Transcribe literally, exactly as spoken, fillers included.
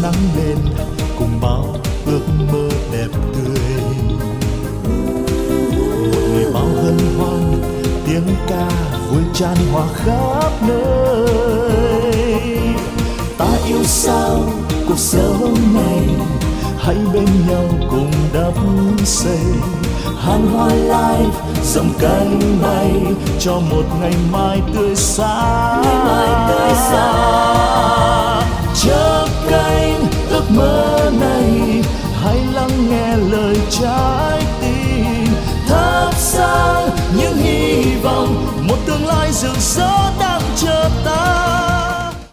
nắng lên cùng bao ước mơ đẹp tươi. Một ngày bao hân hoan, tiếng ca vui tràn hòa khắp nơi. Ta yêu sao cuộc sống này, hãy bên nhau cùng đắp xây. Hàn Hoa Life rộng cánh bay cho một ngày mai tươi sáng.